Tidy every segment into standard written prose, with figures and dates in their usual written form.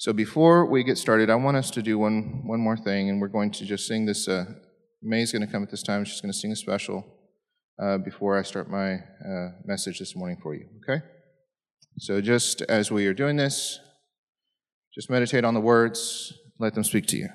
So before we get started, I want us to do one more thing, and we're going to just sing this. May's going to come at this time. She's going to sing a special before I start my message this morning for you, okay? So just as we are doing this, just meditate on the words. Let them speak to you.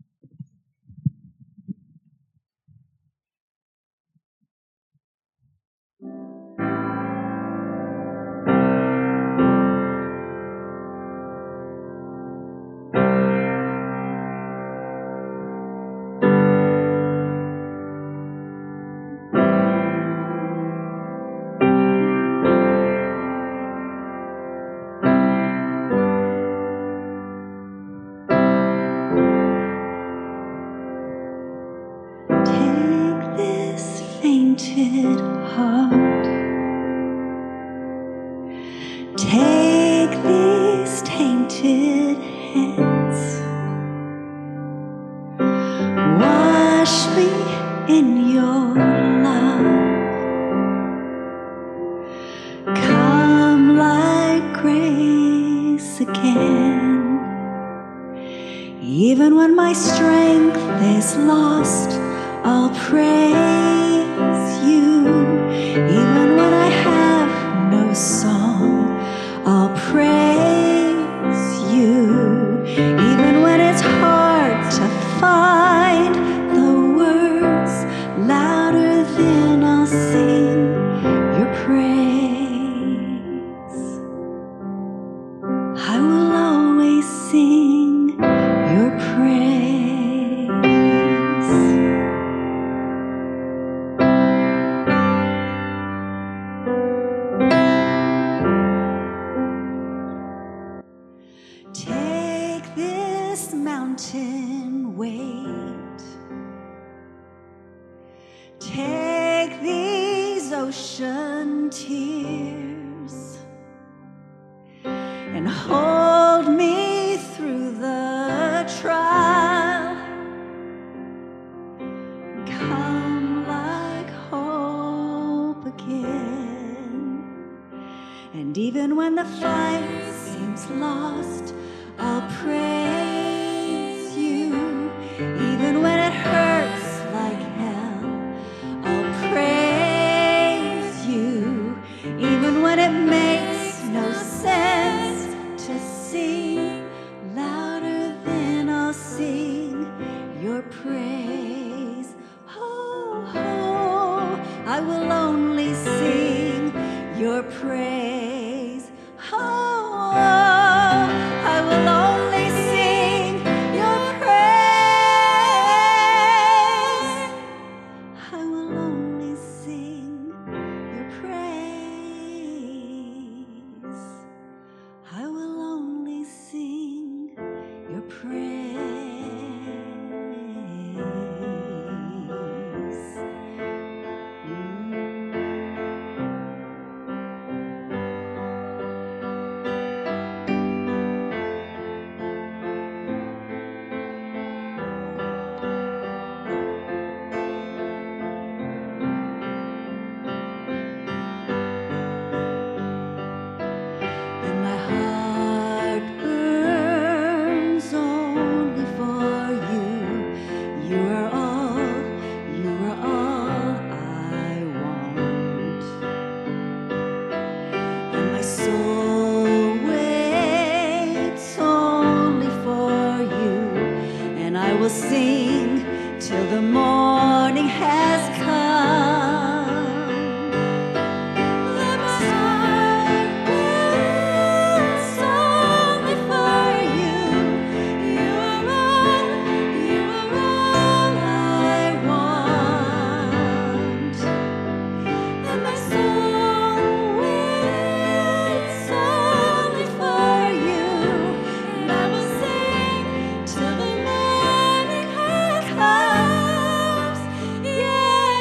Even when my strength is lost, I'll praise you. Even when I have no song, I'll praise you. Even when it's hard to find the words, louder than I'll sing your praise. I will always sing your praise. Take this mountain weight, take these ocean tears, and hold me through the trial. Come like hope again. And even when the fight seems lost, I'll praise you. Even when it hurts like hell, I'll praise you. Even when it makes no sense to sing, louder than I'll sing your praise. Oh, oh, I will only sing your praise. Oh, oh, I will only sing your praise. I will only sing your praise. I will only sing your praise. And my heart burns only for you. You are all I want. And my soul waits only for you. And I will sing till the morning has come. Let my heart burns only for you. You are all I want. And my soul waits only for you. And I will sing till the morning has comes. Yeah.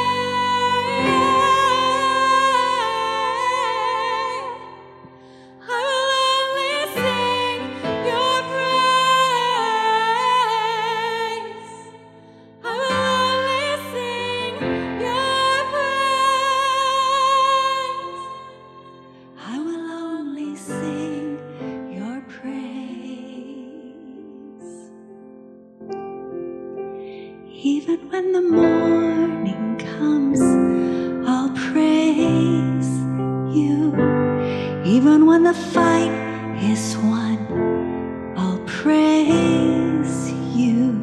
Even when the morning comes, I'll praise you. Even when the fight is won, I'll praise you.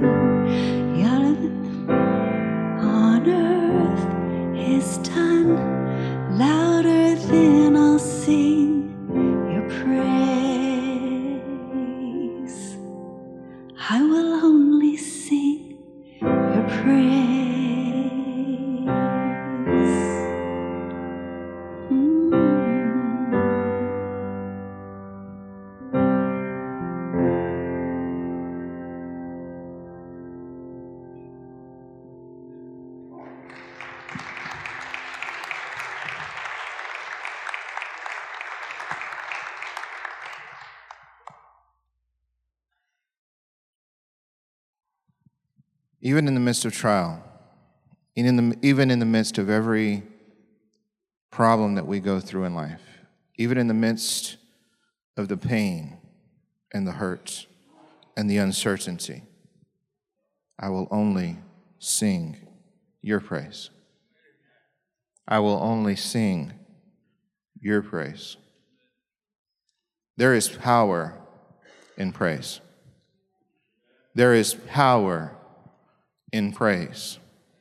On earth is done, louder than I'll sing your praise. I will only sing your praise. Even in the midst of trial, even in the midst of every problem that we go through in life, even in the midst of the pain and the hurt and the uncertainty, I will only sing your praise. I will only sing your praise. There is power in praise. There is power in praise.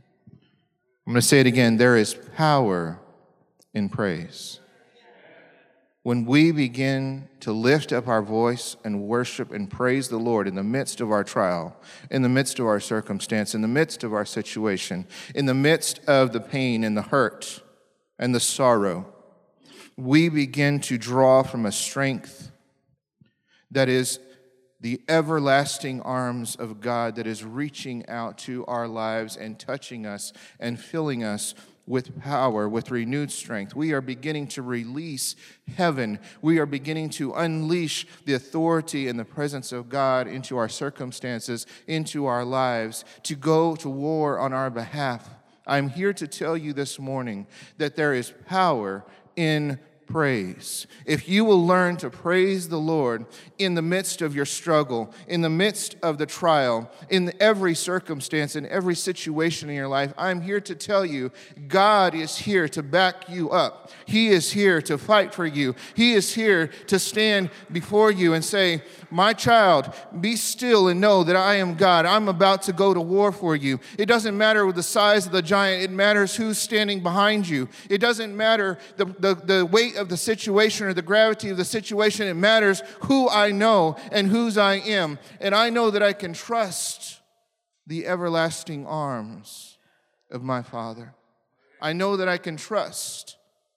I'm going to say it again. There is power in praise. When we begin to lift up our voice and worship and praise the Lord in the midst of our trial, in the midst of our circumstance, in the midst of our situation, in the midst of the pain and the hurt and the sorrow, we begin to draw from a strength that is the everlasting arms of God that is reaching out to our lives and touching us and filling us with power, with renewed strength. We are beginning to release heaven. We are beginning to unleash the authority and the presence of God into our circumstances, into our lives, to go to war on our behalf. I'm here to tell you this morning that there is power in praise. If you will learn to praise the Lord in the midst of your struggle, in the midst of the trial, in every circumstance, in every situation in your life, I'm here to tell you, God is here to back you up. He is here to fight for you. He is here to stand before you and say, my child, be still and know that I am God. I'm about to go to war for you. It doesn't matter the size of the giant. It matters who's standing behind you. It doesn't matter the weight of the situation or the gravity of the situation. It matters who I know and whose I am. And I know that I can trust the everlasting arms of my Father. I know that I can trust.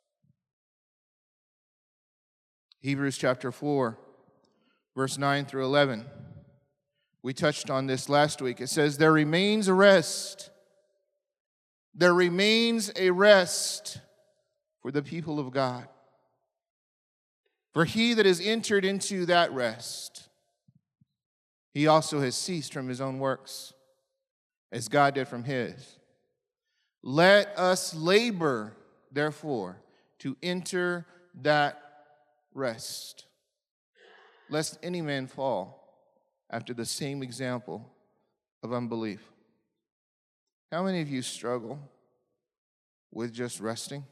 Hebrews chapter 4, verse 9 through 11. We touched on this last week. It says, there remains a rest. There remains a rest for the people of God. For he that has entered into that rest, he also has ceased from his own works, as God did from his. Let us labor, therefore, to enter that rest, lest any man fall after the same example of unbelief. How many of you struggle with just resting?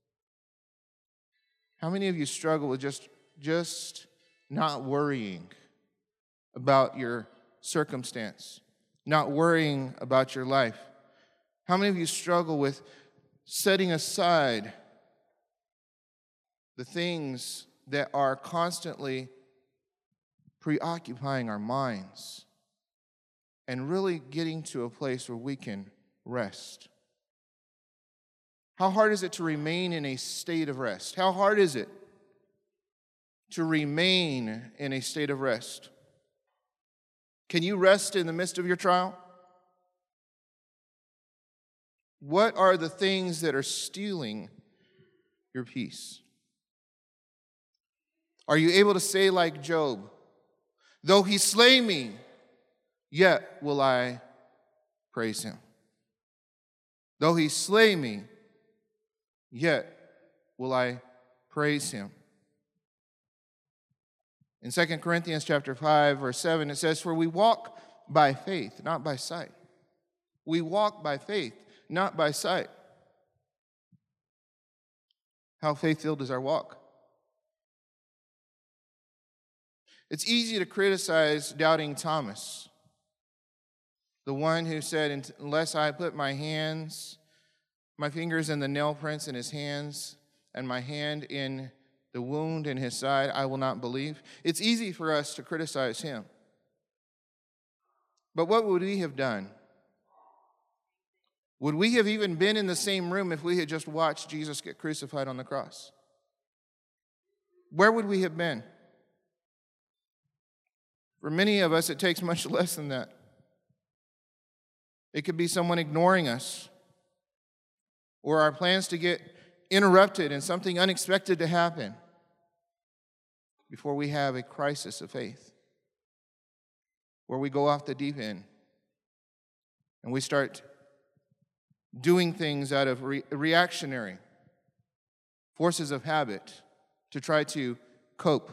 How many of you struggle with just not worrying about your circumstance, not worrying about your life? How many of you struggle with setting aside the things that are constantly preoccupying our minds and really getting to a place where we can rest? How hard is it to remain in a state of rest? How hard is it to remain in a state of rest? Can you rest in the midst of your trial? What are the things that are stealing your peace? Are you able to say like Job, though he slay me, yet will I praise him? Though he slay me, yet will I praise him. In 2 Corinthians chapter 5, verse 7, it says, for we walk by faith, not by sight. We walk by faith, not by sight. How faith-filled is our walk? It's easy to criticize doubting Thomas, the one who said, unless I put my fingers in the nail prints in his hands and my hand in the wound in his side, I will not believe. It's easy for us to criticize him. But what would we have done? Would we have even been in the same room if we had just watched Jesus get crucified on the cross? Where would we have been? For many of us, it takes much less than that. It could be someone ignoring us, or our plans to get interrupted and something unexpected to happen before we have a crisis of faith, where we go off the deep end and we start doing things out of reactionary forces of habit to try to cope.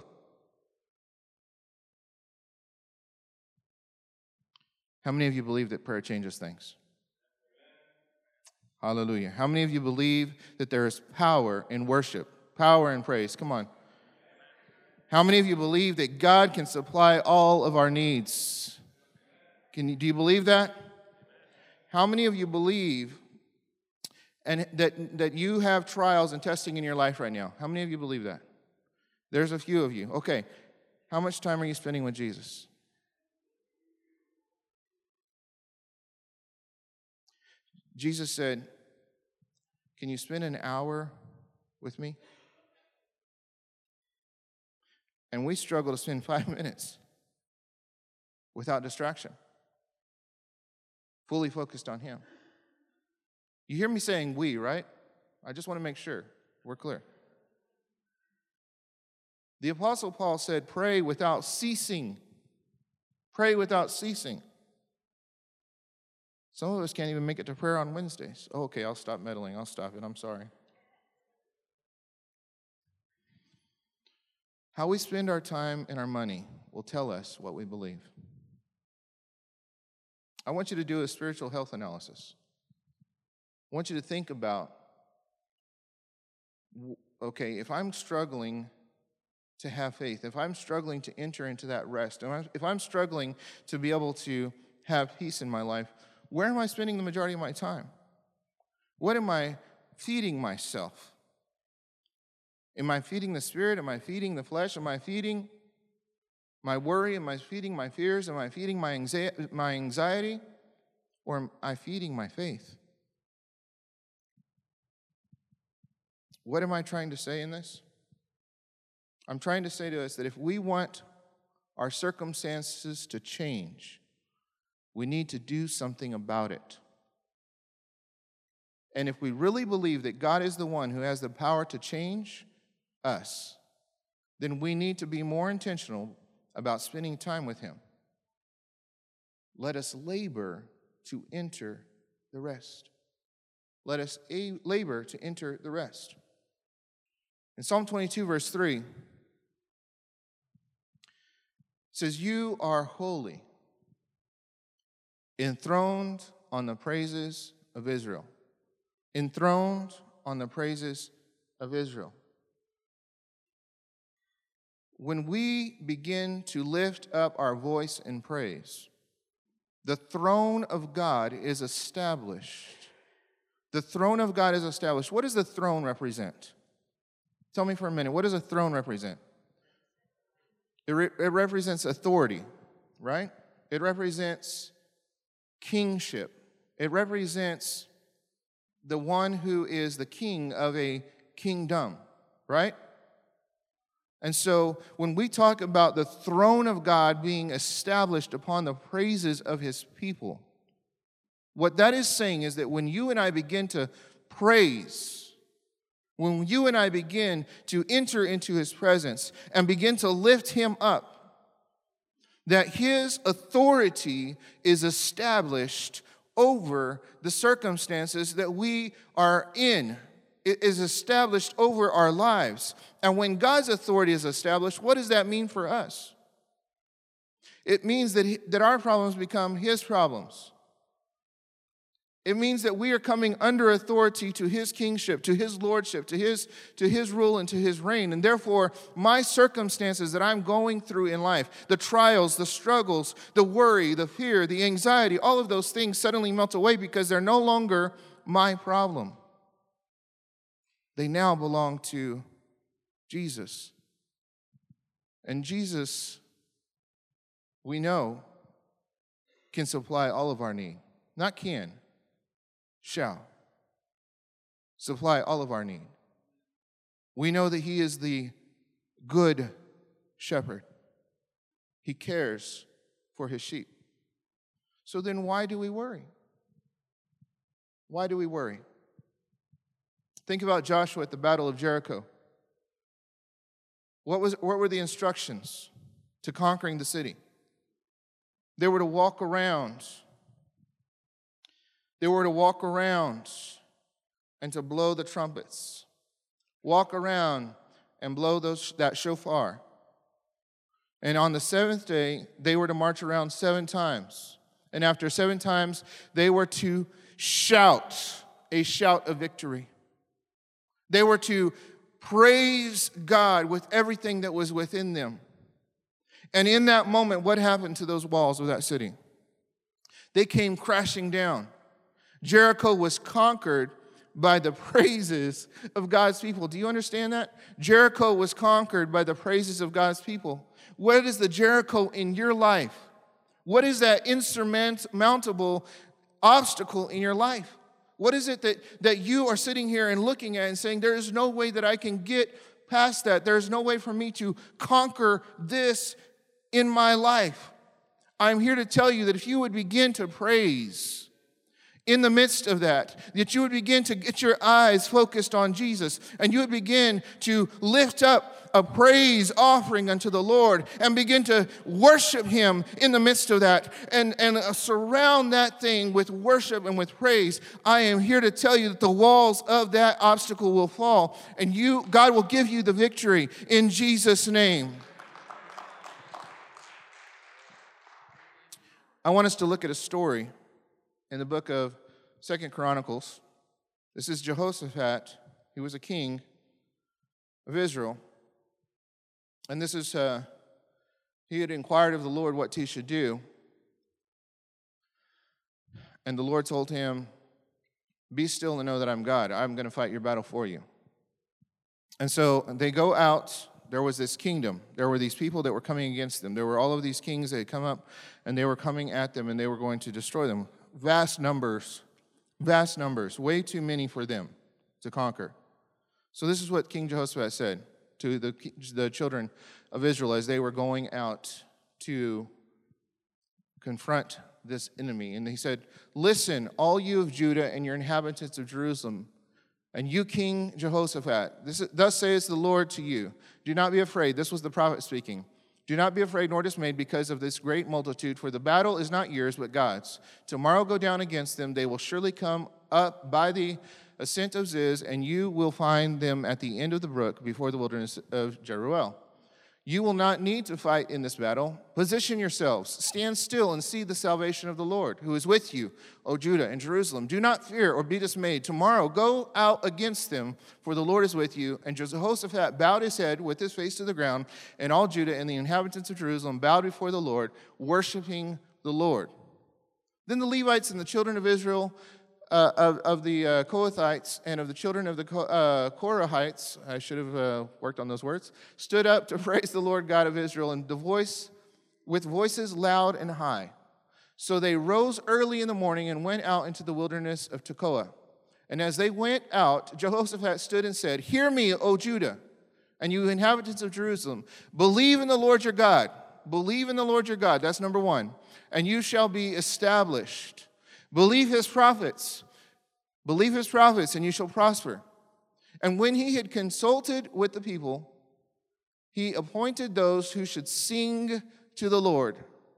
How many of you believe that prayer changes things? Hallelujah. How many of you believe that there is power in worship, power in praise? Come on. How many of you believe that God can supply all of our needs? Do you believe that? How many of you believe and that you have trials and testing in your life right now? How many of you believe that? There's a few of you. Okay. How much time are you spending with Jesus? Jesus said, can you spend an hour with me? And we struggle to spend 5 minutes without distraction, fully focused on him. You hear me saying we, right? I just want to make sure we're clear. The Apostle Paul said, pray without ceasing. Pray without ceasing. Some of us can't even make it to prayer on Wednesdays. Oh, okay, I'll stop meddling. I'll stop it. I'm sorry. How we spend our time and our money will tell us what we believe. I want you to do a spiritual health analysis. I want you to think about, okay, if I'm struggling to have faith, if I'm struggling to enter into that rest, if I'm struggling to be able to have peace in my life, where am I spending the majority of my time? What am I feeding myself? Am I feeding the spirit? Am I feeding the flesh? Am I feeding my worry? Am I feeding my fears? Am I feeding my anxiety? Or am I feeding my faith? What am I trying to say in this? I'm trying to say to us that if we want our circumstances to change, we need to do something about it. And if we really believe that God is the one who has the power to change us, then we need to be more intentional about spending time with him. Let us labor to enter the rest. Let us labor to enter the rest. In Psalm 22, verse 3, it says, you are holy, enthroned on the praises of Israel. Enthroned on the praises of Israel. When we begin to lift up our voice in praise, the throne of God is established. The throne of God is established. What does the throne represent? Tell me for a minute, what does a throne represent? It represents authority, right? It represents kingship. It represents the one who is the king of a kingdom, right? And so when we talk about the throne of God being established upon the praises of his people, what that is saying is that when you and I begin to praise, when you and I begin to enter into his presence and begin to lift him up, that his authority is established over the circumstances that we are in. It is established over our lives. And when God's authority is established, what does that mean for us? It means that our problems become his problems. It means that we are coming under authority to his kingship, to his lordship, to his rule and to his reign. And therefore, my circumstances that I'm going through in life, the trials, the struggles, the worry, the fear, the anxiety, all of those things suddenly melt away because they're no longer my problem. They now belong to Jesus. And Jesus, we know, can supply all of our need. Not can. Shall supply all of our need. We know that he is the good shepherd. He cares for his sheep. So then why do we worry? Why do we worry? Think about Joshua at the Battle of Jericho. What were the instructions to conquering the city? They were to walk around. They were to walk around and to blow the trumpets. Walk around and blow that shofar. And on the seventh day, they were to march around 7 times. And after 7 times, they were to shout a shout of victory. They were to praise God with everything that was within them. And in that moment, what happened to those walls of that city? They came crashing down. Jericho was conquered by the praises of God's people. Do you understand that? Jericho was conquered by the praises of God's people. What is the Jericho in your life? What is that insurmountable obstacle in your life? What is it that you are sitting here and looking at and saying, there is no way that I can get past that. There is no way for me to conquer this in my life. I'm here to tell you that if you would begin to praise in the midst of that you would begin to get your eyes focused on Jesus, and you would begin to lift up a praise offering unto the Lord and begin to worship him in the midst of that and surround that thing with worship and with praise. I am here to tell you that the walls of that obstacle will fall, and God will give you the victory in Jesus' name. I want us to look at a story in the book of 2 Chronicles. This is Jehoshaphat. He was a king of Israel. And this is, he had inquired of the Lord what he should do. And the Lord told him, be still and know that I'm God. I'm going to fight your battle for you. And so they go out. There was this kingdom. There were these people that were coming against them. There were all of these kings that had come up, and they were coming at them, and they were going to destroy them. Vast numbers, way too many for them to conquer. So this is what King Jehoshaphat said to the children of Israel as they were going out to confront this enemy. And he said, listen, all you of Judah and your inhabitants of Jerusalem, and you, King Jehoshaphat, thus says the Lord to you, do not be afraid. This was the prophet speaking. Do not be afraid nor dismayed because of this great multitude, for the battle is not yours but God's. Tomorrow go down against them. They will surely come up by the ascent of Ziz, and you will find them at the end of the brook before the wilderness of Jeruel. You will not need to fight in this battle. Position yourselves. Stand still and see the salvation of the Lord, who is with you, O Judah and Jerusalem. Do not fear or be dismayed. Tomorrow go out against them, for the Lord is with you. And Jehoshaphat bowed his head with his face to the ground, and all Judah and the inhabitants of Jerusalem bowed before the Lord, worshiping the Lord. Then the Levites and the children of Israel, of the Kohathites and of the children of the Korahites, I should have worked on those words, stood up to praise the Lord God of Israel with voices loud and high. So they rose early in the morning and went out into the wilderness of Tekoa. And as they went out, Jehoshaphat stood and said, hear me, O Judah, and you inhabitants of Jerusalem. Believe in the Lord your God. Believe in the Lord your God. That's number one. And you shall be established. Believe his prophets, and you shall prosper. And when he had consulted with the people, he appointed those who should sing to the Lord.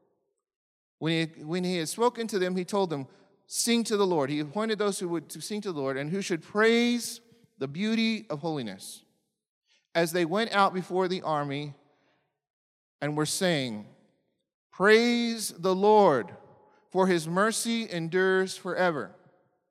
When he had spoken to them, he told them, sing to the Lord. He appointed those who would sing to the Lord and who should praise the beauty of holiness. As they went out before the army and were saying, praise the Lord, for his mercy endures forever.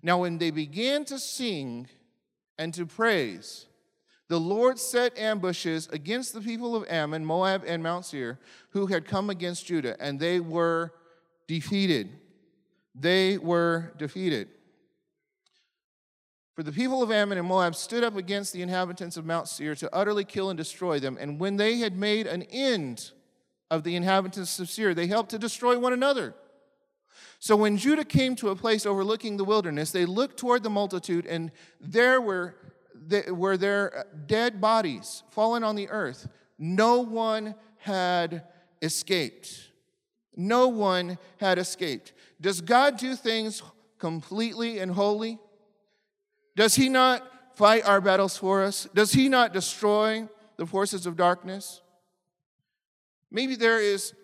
Now when they began to sing and to praise, the Lord set ambushes against the people of Ammon, Moab, and Mount Seir, who had come against Judah, and they were defeated. They were defeated. For the people of Ammon and Moab stood up against the inhabitants of Mount Seir to utterly kill and destroy them. And when they had made an end of the inhabitants of Seir, they helped to destroy one another. So when Judah came to a place overlooking the wilderness, they looked toward the multitude, and there were their dead bodies fallen on the earth. No one had escaped. No one had escaped. Does God do things completely and wholly? Does he not fight our battles for us? Does he not destroy the forces of darkness? Maybe there is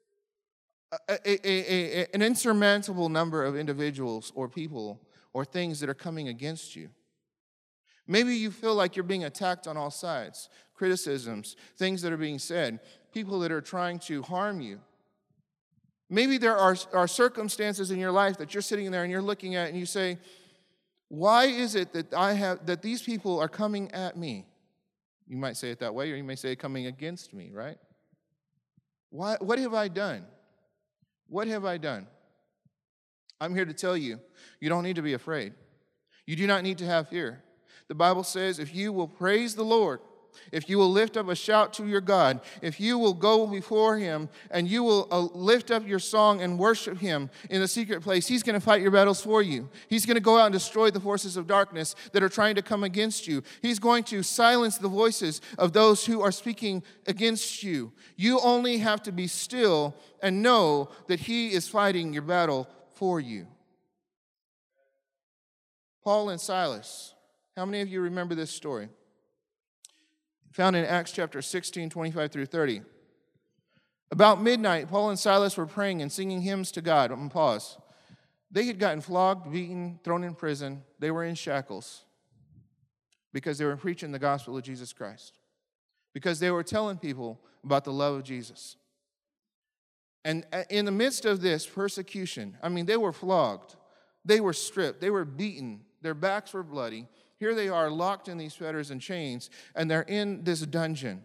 an insurmountable number of individuals or people or things that are coming against you. Maybe you feel like you're being attacked on all sides. Criticisms, things that are being said, people that are trying to harm you. Maybe there are circumstances in your life that you're sitting there and you're looking at and you say, why is it that these people are coming at me? You might say it that way, or you may say coming against me, right? What have I done? What have I done? I'm here to tell you, you don't need to be afraid. You do not need to have fear. The Bible says if you will praise the Lord, if you will lift up a shout to your God, if you will go before him and you will lift up your song and worship him in the secret place, he's going to fight your battles for you. He's going to go out and destroy the forces of darkness that are trying to come against you. He's going to silence the voices of those who are speaking against you. You only have to be still and know that he is fighting your battle for you. Paul and Silas. How many of you remember this story? Found in Acts chapter 16, 25 through 30. About midnight, Paul and Silas were praying and singing hymns to God. I'm going to pause. They had gotten flogged, beaten, thrown in prison. They were in shackles because they were preaching the gospel of Jesus Christ, because they were telling people about the love of Jesus. And in the midst of this persecution, they were flogged, they were stripped, they were beaten, their backs were bloody. Here they are locked in these fetters and chains, and they're in this dungeon.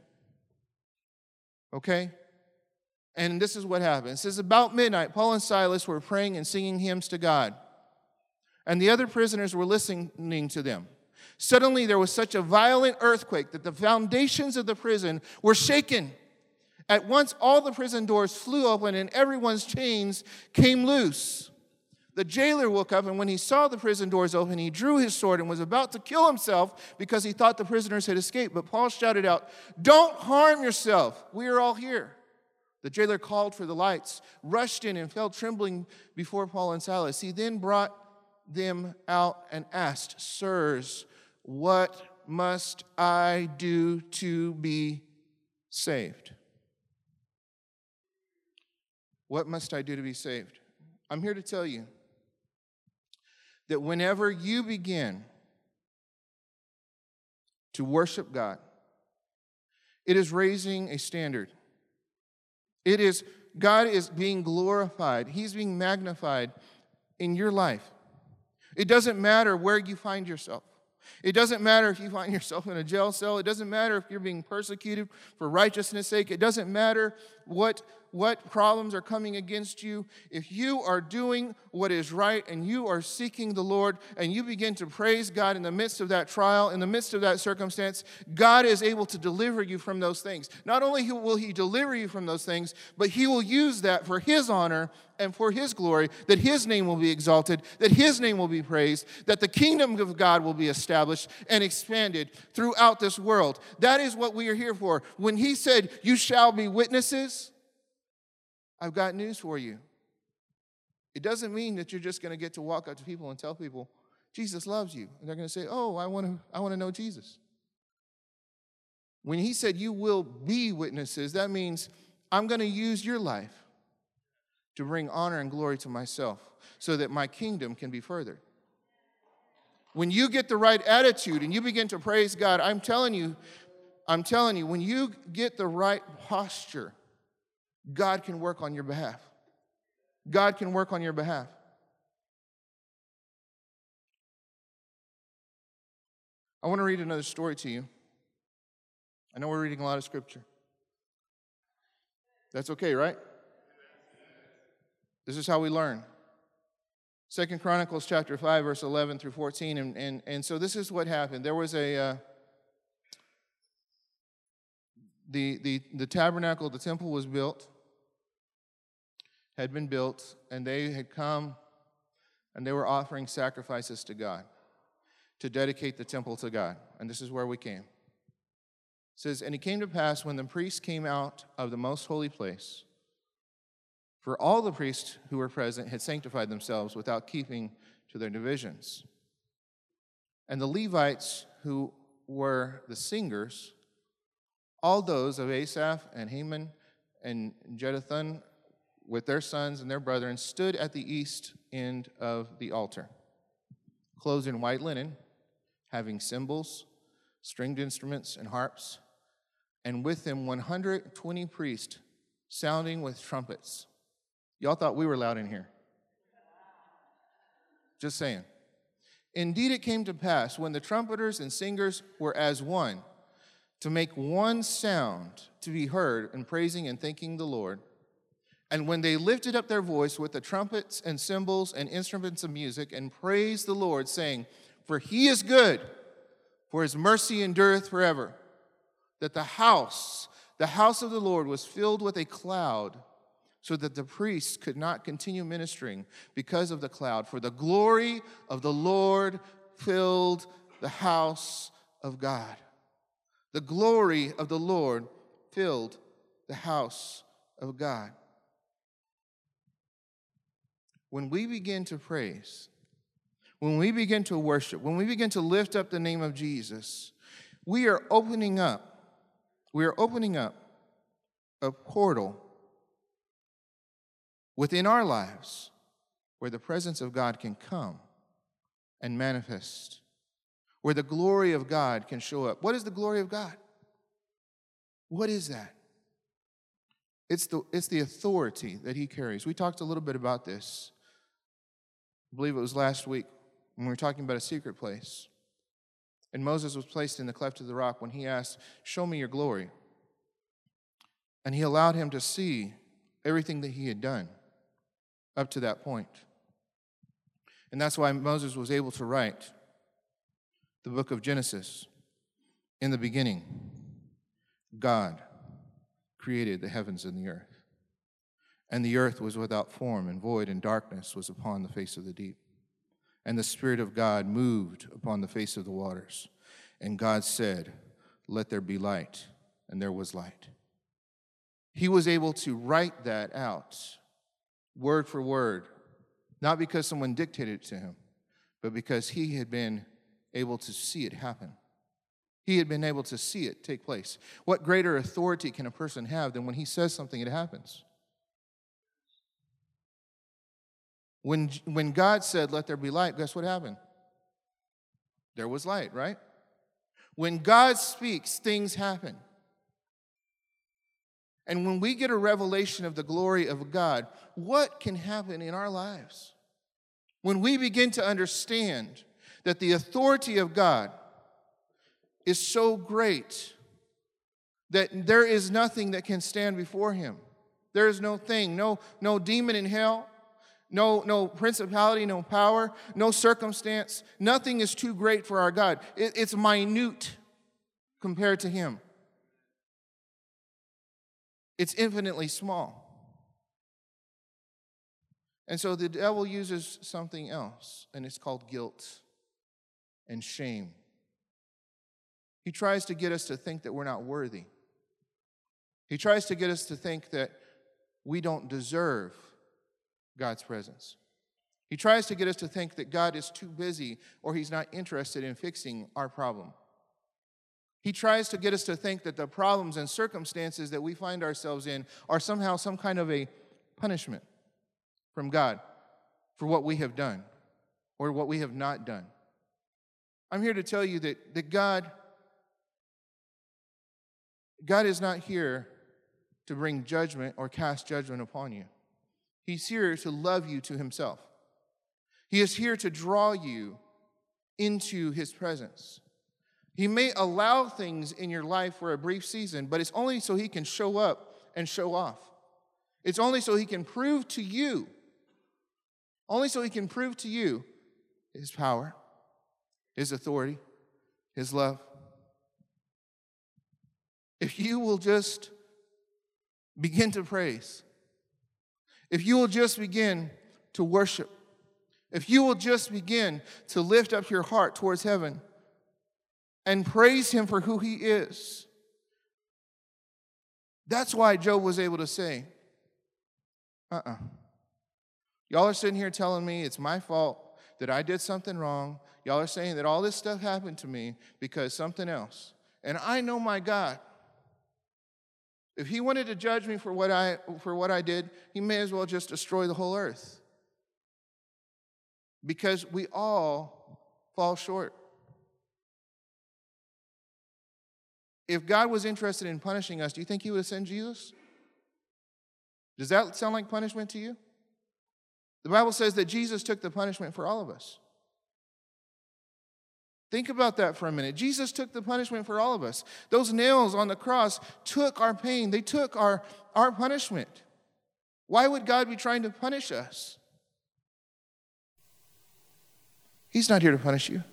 Okay? And this is what happened. It says, about midnight, Paul and Silas were praying and singing hymns to God, and the other prisoners were listening to them. Suddenly there was such a violent earthquake that the foundations of the prison were shaken. At once all the prison doors flew open and everyone's chains came loose. The jailer woke up, and when he saw the prison doors open, he drew his sword and was about to kill himself because he thought the prisoners had escaped. But Paul shouted out, "Don't harm yourself. We are all here." The jailer called for the lights, rushed in, and fell trembling before Paul and Silas. He then brought them out and asked, "Sirs, what must I do to be saved?" What must I do to be saved? I'm here to tell you that whenever you begin to worship God, it is raising a standard. God is being glorified. He's being magnified in your life. It doesn't matter where you find yourself. It doesn't matter if you find yourself in a jail cell. It doesn't matter if you're being persecuted for righteousness' sake. It doesn't matter what problems are coming against you. If you are doing what is right and you are seeking the Lord and you begin to praise God in the midst of that trial, in the midst of that circumstance, God is able to deliver you from those things. Not only will he deliver you from those things, but he will use that for his honor and for his glory, that his name will be exalted, that his name will be praised, that the kingdom of God will be established and expanded throughout this world. That is what we are here for. When he said, "You shall be witnesses," I've got news for you. It doesn't mean that you're just going to get to walk up to people and tell people, Jesus loves you. And they're going to say, "Oh, I want to know Jesus." When he said you will be witnesses, that means I'm going to use your life to bring honor and glory to myself so that my kingdom can be furthered. When you get the right attitude and you begin to praise God, I'm telling you, when you get the right posture, God can work on your behalf. God can work on your behalf. I want to read another story to you. I know we're reading a lot of scripture. That's okay, right? This is how we learn. 2 Chronicles chapter 5, verse 11 through 14. And so this is what happened. There was the tabernacle, the temple was built, had been built, and they had come and they were offering sacrifices to God to dedicate the temple to God. And this is where we came. It says, and it came to pass when the priests came out of the most holy place, for all the priests who were present had sanctified themselves without keeping to their divisions. And the Levites who were the singers, all those of Asaph and Heman and Jeduthun with their sons and their brethren, stood at the east end of the altar, clothed in white linen, having cymbals, stringed instruments, and harps, and with them 120 priests sounding with trumpets. Y'all thought we were loud in here. Just saying. Indeed, it came to pass when the trumpeters and singers were as one, to make one sound to be heard in praising and thanking the Lord. And when they lifted up their voice with the trumpets and cymbals and instruments of music and praised the Lord, saying, for he is good, for his mercy endureth forever, that the house of the Lord was filled with a cloud, so that the priests could not continue ministering because of the cloud. For the glory of the Lord filled the house of God. The glory of the Lord filled the house of God. When we begin to praise, when we begin to worship, when we begin to lift up the name of Jesus, we are opening up a portal within our lives where the presence of God can come and manifest, where the glory of God can show up. What is the glory of God? What is that? It's the authority that he carries. We talked a little bit about this. I believe it was last week when we were talking about a secret place. And Moses was placed in the cleft of the rock when he asked, show me your glory. And he allowed him to see everything that he had done up to that point. And that's why Moses was able to write the book of Genesis. In the beginning, God created the heavens and the earth. And the earth was without form and void, and darkness was upon the face of the deep. And the Spirit of God moved upon the face of the waters. And God said, let there be light. And there was light. He was able to write that out, word for word, not because someone dictated it to him, but because he had been able to see it happen. He had been able to see it take place. What greater authority can a person have than when he says something, it happens? When God said, let there be light, guess what happened? There was light, right? When God speaks, things happen. And when we get a revelation of the glory of God, what can happen in our lives? When we begin to understand that the authority of God is so great that there is nothing that can stand before him. There is no thing, no demon in hell, no principality, no power, no circumstance. Nothing is too great for our God. It's minute compared to him. It's infinitely small. And so the devil uses something else, and it's called guilt and shame. He tries to get us to think that we're not worthy. He tries to get us to think that we don't deserve God's presence. He tries to get us to think that God is too busy or he's not interested in fixing our problem. He tries to get us to think that the problems and circumstances that we find ourselves in are somehow some kind of a punishment from God for what we have done or what we have not done. I'm here to tell you that God is not here to bring judgment or cast judgment upon you. He's here to love you to himself. He is here to draw you into his presence. He may allow things in your life for a brief season, but it's only so he can show up and show off. It's only so he can prove to you, his power, his authority, his love. If you will just begin to praise, if you will just begin to worship, if you will just begin to lift up your heart towards heaven and praise him for who he is. That's why Job was able to say, y'all are sitting here telling me it's my fault, that I did something wrong. Y'all are saying that all this stuff happened to me because something else. And I know my God. If he wanted to judge me for what I did, he may as well just destroy the whole earth. Because we all fall short. If God was interested in punishing us, do you think he would send Jesus? Does that sound like punishment to you? The Bible says that Jesus took the punishment for all of us. Think about that for a minute. Jesus took the punishment for all of us. Those nails on the cross took our pain. They took our punishment. Why would God be trying to punish us? He's not here to punish you.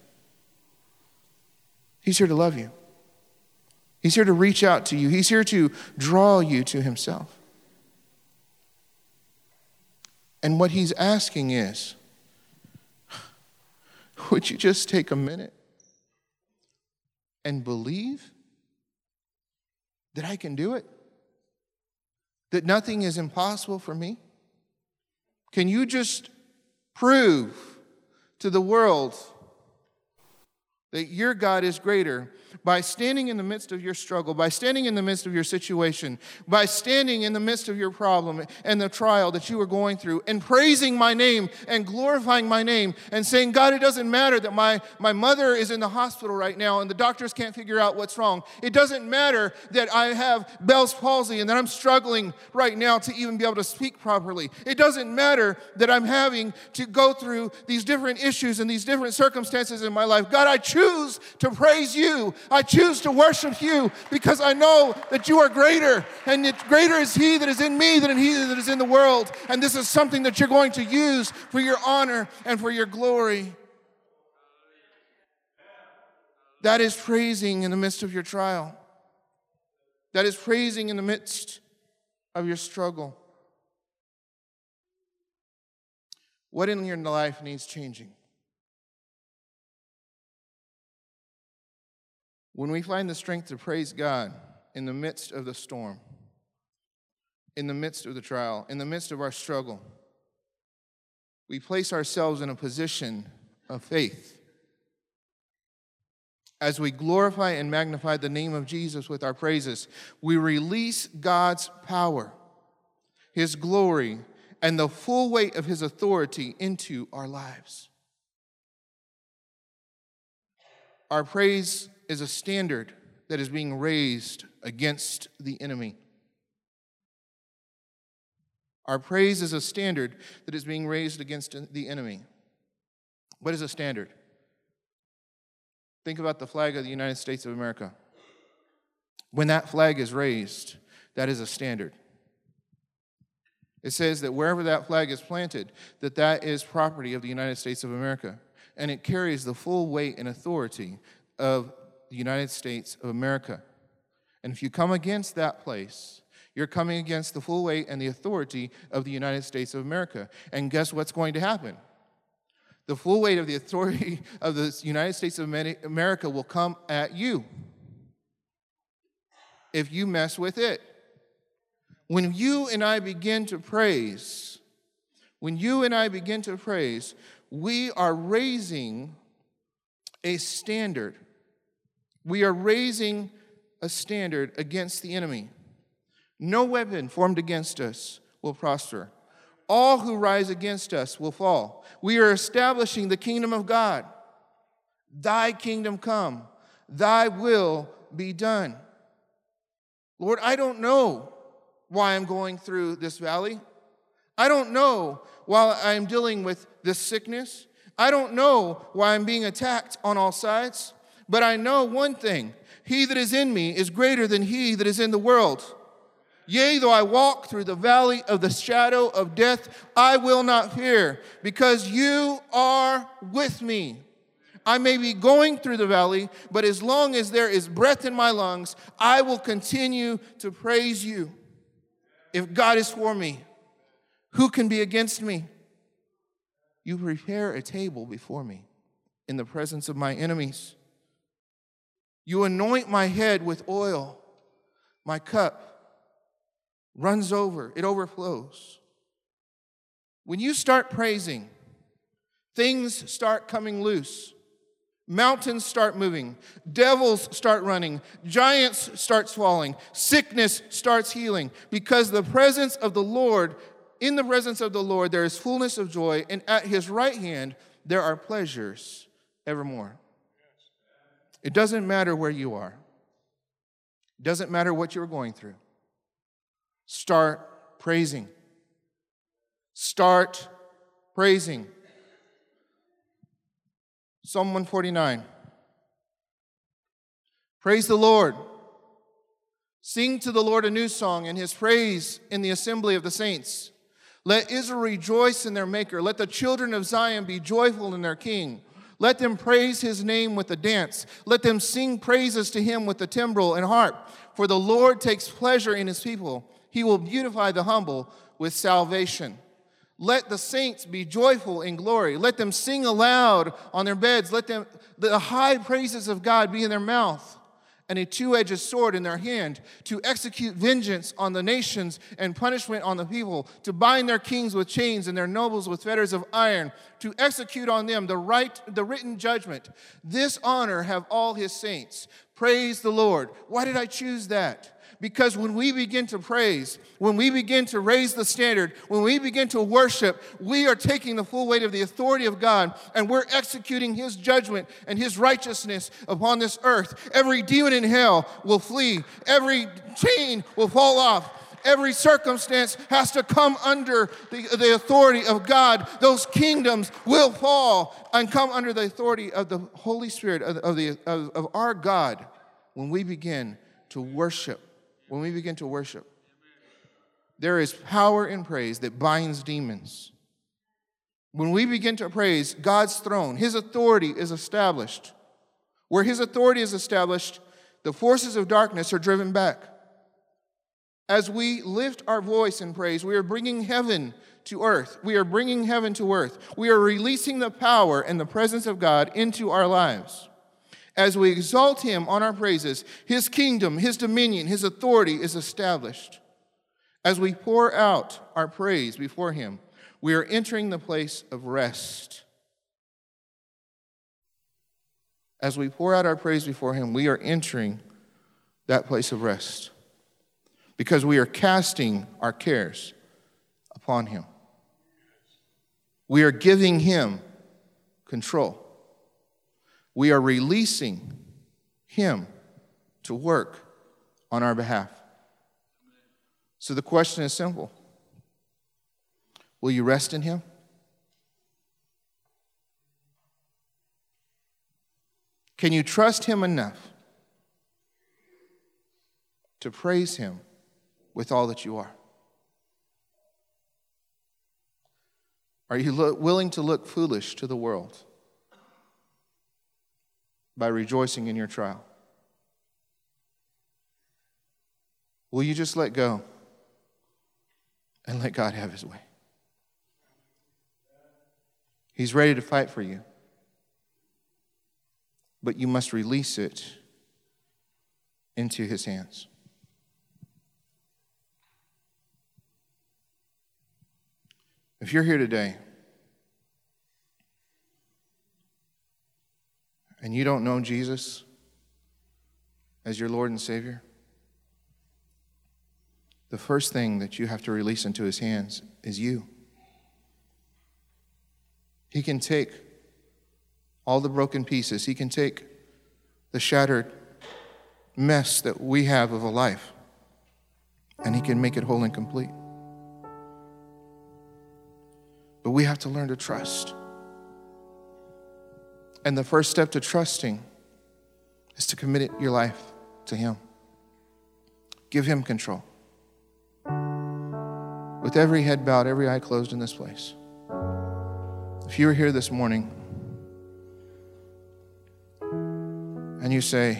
He's here to love you. He's here to reach out to you. He's here to draw you to himself. And what he's asking is, would you just take a minute and believe that I can do it? That nothing is impossible for me? Can you just prove to the world that your God is greater by standing in the midst of your struggle, by standing in the midst of your situation, by standing in the midst of your problem and the trial that you are going through, and praising my name and glorifying my name and saying, God, it doesn't matter that my mother is in the hospital right now and the doctors can't figure out what's wrong. It doesn't matter that I have Bell's palsy and that I'm struggling right now to even be able to speak properly. It doesn't matter that I'm having to go through these different issues and these different circumstances in my life. God, I choose to praise you. I choose to worship you because I know that you are greater, and that greater is he that is in me than he that is in the world. And this is something that you're going to use for your honor and for your glory. That is praising in the midst of your trial. That is praising in the midst of your struggle. What in your life needs changing? When we find the strength to praise God in the midst of the storm, in the midst of the trial, in the midst of our struggle, we place ourselves in a position of faith. As we glorify and magnify the name of Jesus with our praises, we release God's power, his glory, and the full weight of his authority into our lives. Our praise is a standard that is being raised against the enemy. Our praise is a standard that is being raised against the enemy. What is a standard? Think about the flag of the United States of America. When that flag is raised, that is a standard. It says that wherever that flag is planted, that is property of the United States of America. And it carries the full weight and authority of the United States of America. And if you come against that place, you're coming against the full weight and the authority of the United States of America. And guess what's going to happen? The full weight of the authority of the United States of America will come at you if you mess with it. When you and I begin to praise, we are raising a standard. We are raising a standard against the enemy. No weapon formed against us will prosper. All who rise against us will fall. We are establishing the kingdom of God. Thy kingdom come. Thy will be done. Lord, I don't know why I'm going through this valley. I don't know why I'm dealing with this sickness. I don't know why I'm being attacked on all sides. But I know one thing, he that is in me is greater than he that is in the world. Yea, though I walk through the valley of the shadow of death, I will not fear, because you are with me. I may be going through the valley, but as long as there is breath in my lungs, I will continue to praise you. If God is for me, who can be against me? You prepare a table before me in the presence of my enemies. You anoint my head with oil. My cup runs over. It overflows. When you start praising, things start coming loose. Mountains start moving. Devils start running. Giants starts falling. Sickness starts healing. Because the presence of the Lord, in the presence of the Lord, there is fullness of joy, and at his right hand there are pleasures evermore. It doesn't matter where you are. It doesn't matter what you're going through. Start praising. Start praising. Psalm 149. Praise the Lord. Sing to the Lord a new song, and his praise in the assembly of the saints. Let Israel rejoice in their Maker. Let the children of Zion be joyful in their King. Let them praise his name with a dance. Let them sing praises to him with the timbrel and harp. For the Lord takes pleasure in his people. He will beautify the humble with salvation. Let the saints be joyful in glory. Let them sing aloud on their beds. Let the high praises of God be in their mouth, and a two-edged sword in their hand, to execute vengeance on the nations and punishment on the people, to bind their kings with chains and their nobles with fetters of iron, to execute on them the written judgment. This honor have all his saints. Praise the Lord. Why did I choose that? Because when we begin to praise, when we begin to raise the standard, when we begin to worship, we are taking the full weight of the authority of God, and we're executing his judgment and his righteousness upon this earth. Every demon in hell will flee. Every chain will fall off. Every circumstance has to come under the authority of God. Those kingdoms will fall and come under the authority of the Holy Spirit, of our God, when we begin to worship. When we begin to worship, there is power in praise that binds demons. When we begin to praise, God's throne, his authority is established. Where his authority is established, the forces of darkness are driven back. As we lift our voice in praise, we are bringing heaven to earth. We are bringing heaven to earth. We are releasing the power and the presence of God into our lives. As we exalt him on our praises, his kingdom, his dominion, his authority is established. As we pour out our praise before him, we are entering the place of rest. As we pour out our praise before him, we are entering that place of rest, because we are casting our cares upon him. We are giving him control. We are releasing him to work on our behalf. So the question is simple. Will you rest in him? Can you trust him enough to praise him with all that you are? Are you willing to look foolish to the world by rejoicing in your trial? Will you just let go and let God have his way? He's ready to fight for you, but you must release it into his hands. If you're here today and you don't know Jesus as your Lord and Savior, the first thing that you have to release into his hands is you. He can take all the broken pieces. He can take the shattered mess that we have of a life, and he can make it whole and complete. But we have to learn to trust. And the first step to trusting is to commit your life to Him. Give Him control. With every head bowed, every eye closed in this place. If you are here this morning and you say,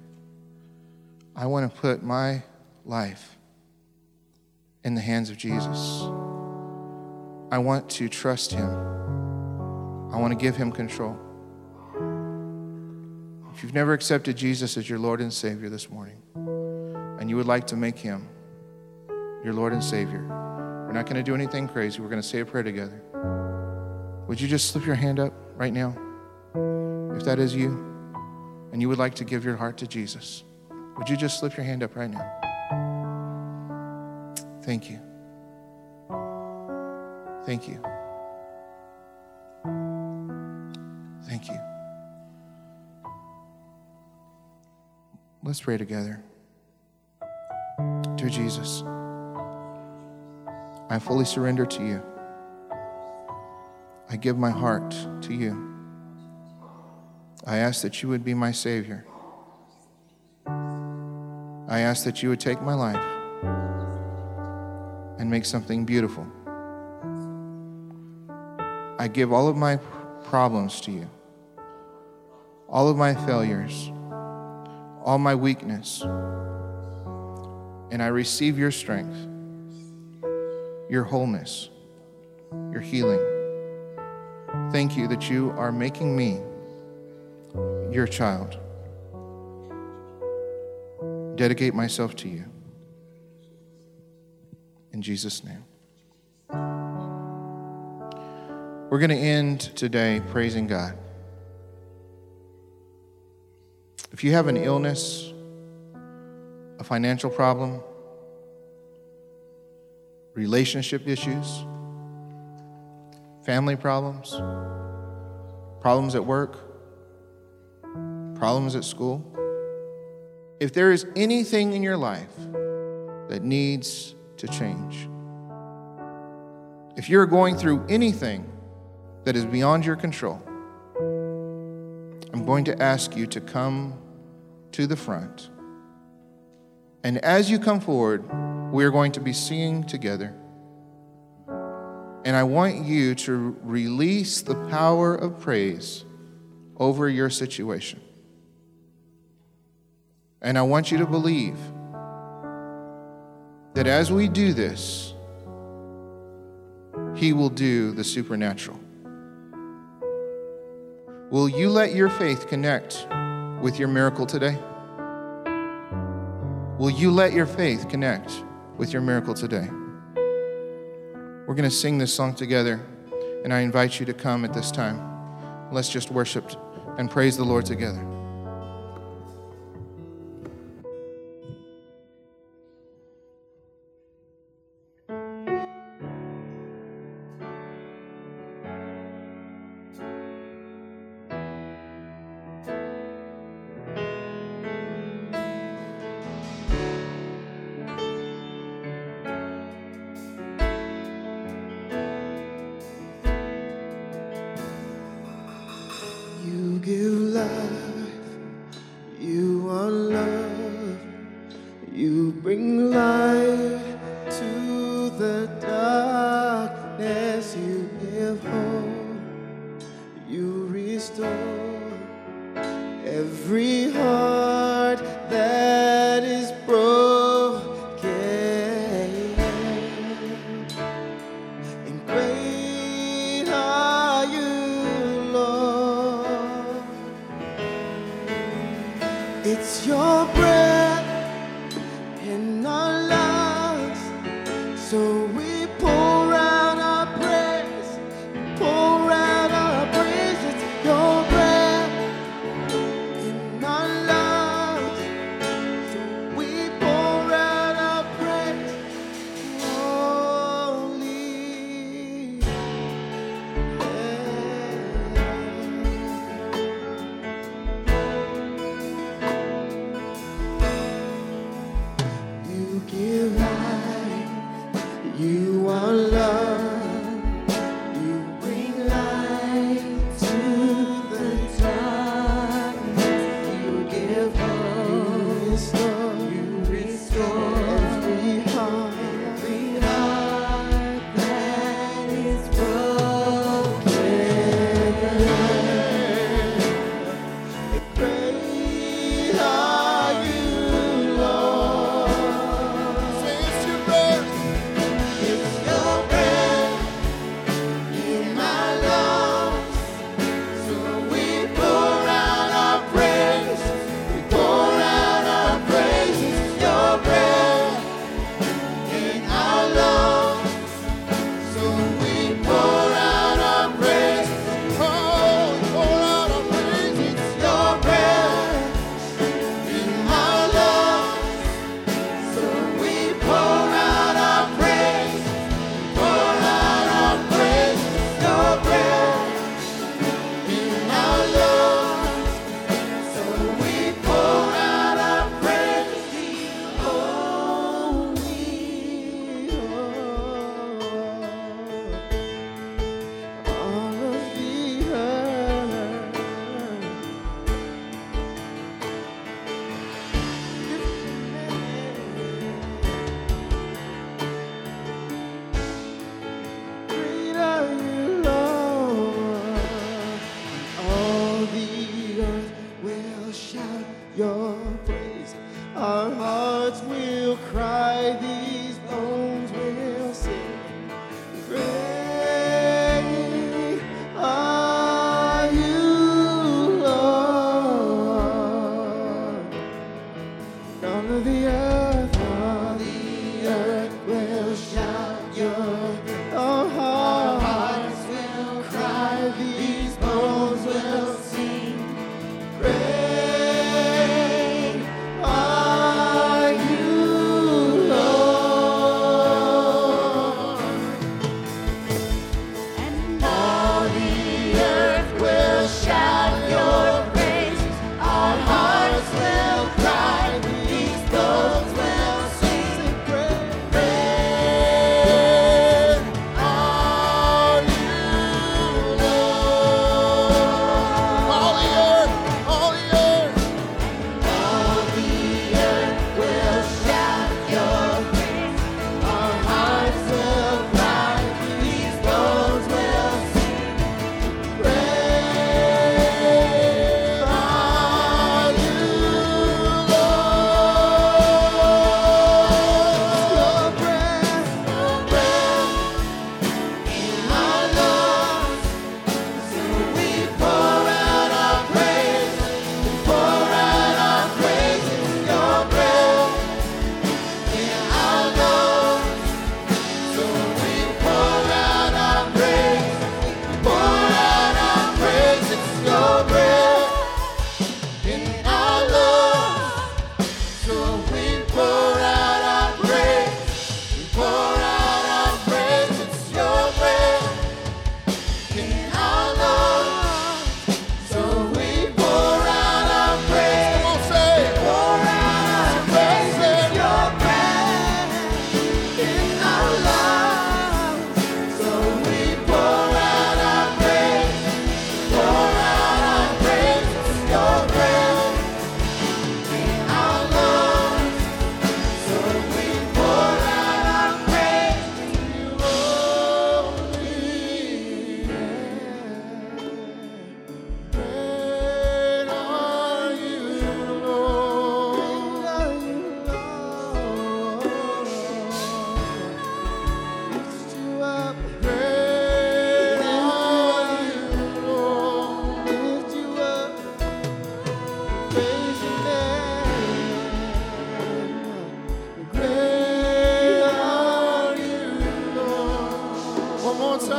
I want to put my life in the hands of Jesus. I want to trust Him. I want to give Him control. If you've never accepted Jesus as your Lord and Savior this morning, and you would like to make Him your Lord and Savior, we're not going to do anything crazy. We're going to say a prayer together. Would you just slip your hand up right now? If that is you, and you would like to give your heart to Jesus, would you just slip your hand up right now? Thank you. Thank you. Thank you. Let's pray together. Dear Jesus, I fully surrender to you. I give my heart to you. I ask that you would be my Savior. I ask that you would take my life and make something beautiful. I give all of my problems to you, all of my failures, all my weakness, and I receive your strength, your wholeness, your healing. Thank you that you are making me your child. Dedicate myself to you. In Jesus' name. We're going to end today praising God. If you have an illness, a financial problem, relationship issues, family problems, problems at work, problems at school, if there is anything in your life that needs to change, if you're going through anything that is beyond your control, I'm going to ask you to come to the front. And as you come forward, we are going to be singing together. And I want you to release the power of praise over your situation. And I want you to believe that as we do this, He will do the supernatural. Will you let your faith connect with your miracle today? Will you let your faith connect with your miracle today? We're going to sing this song together, and I invite you to come at this time. Let's just worship and praise the Lord together. You give life, you are love, you bring light to the darkness, you give hope, you restore every heart that is broken, and great are you, Lord. It's your breath in our lungs, so we pour out our praise, pour out our praise. It's your breath in our lungs, so we pour out our praise. Holy,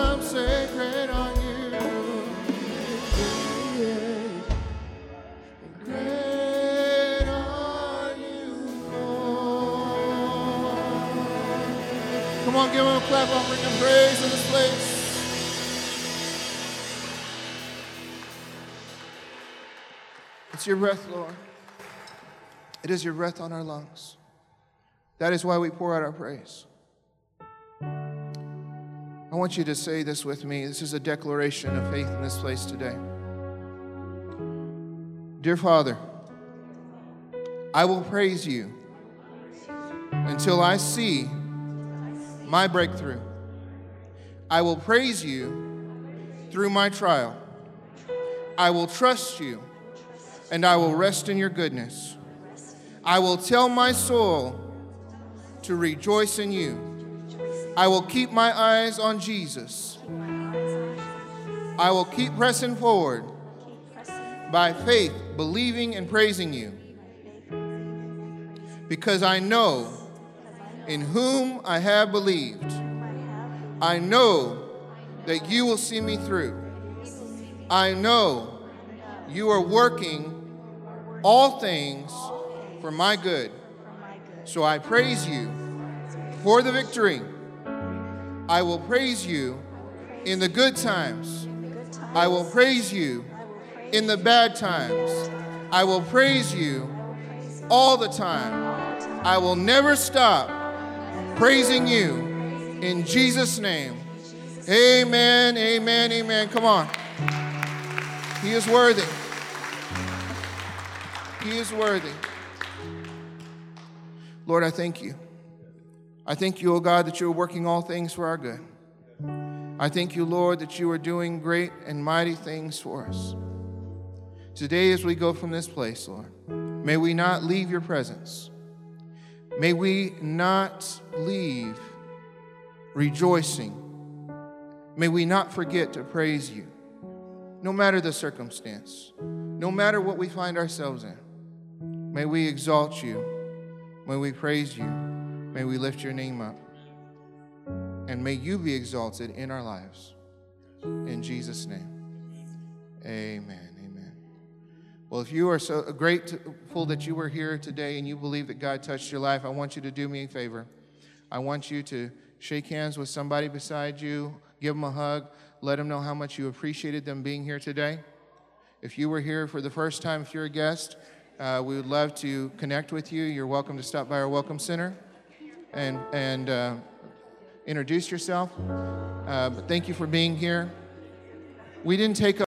I'm sacred on you. Great are you, Lord. Come on, give him a clap offering and praise in this place. It's your breath, Lord. It is your breath on our lungs. That is why we pour out our praise. I want you to say this with me. This is a declaration of faith in this place today. Dear Father, I will praise you until I see my breakthrough. I will praise you through my trial. I will trust you, and I will rest in your goodness. I will tell my soul to rejoice in you. I will keep my eyes on Jesus. I will keep pressing forward by faith, believing and praising you, because I know in whom I have believed. I know that you will see me through. I know you are working all things for my good. So I praise you for the victory. I will praise you in the good times. I will praise you in the bad times. I will praise you all the time. I will never stop praising you in Jesus' name. Amen, amen, amen. Come on. He is worthy. He is worthy. Lord, I thank you. I thank you, O God, that you are working all things for our good. I thank you, Lord, that you are doing great and mighty things for us. Today, as we go from this place, Lord, may we not leave your presence. May we not leave rejoicing. May we not forget to praise you, no matter the circumstance, no matter what we find ourselves in. May we exalt you. May we praise you. May we lift your name up. And may you be exalted in our lives. In Jesus' name. Amen. Amen. Well, if you are so grateful that you were here today and you believe that God touched your life, I want you to do me a favor. I want you to shake hands with somebody beside you, give them a hug, let them know how much you appreciated them being here today. If you were here for the first time, if you're a guest, we would love to connect with you. You're welcome to stop by our Welcome Center and introduce yourself. But thank you for being here. We didn't take